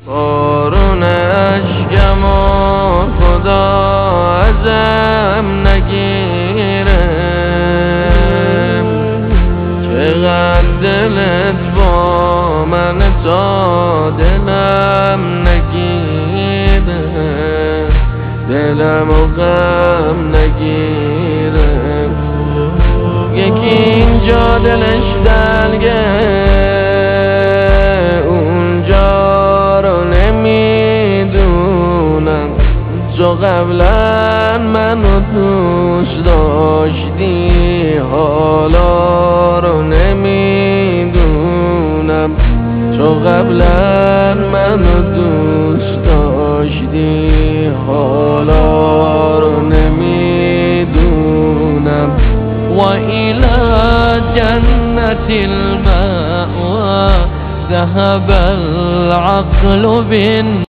بارون اشکم و خدا ازم نگیره، چقدر دلت با من تا دلم نگیره، دلم و غم نگیره. یکی اینجا دلش دلگه اونجا رو نمیدونم، تو قبلا منو دوست داشتی حالا رو نمیدونم، تو قبلا منو دوست داشتی حالا رو نمیدونم. و الى جنة المأوى ذهب العقل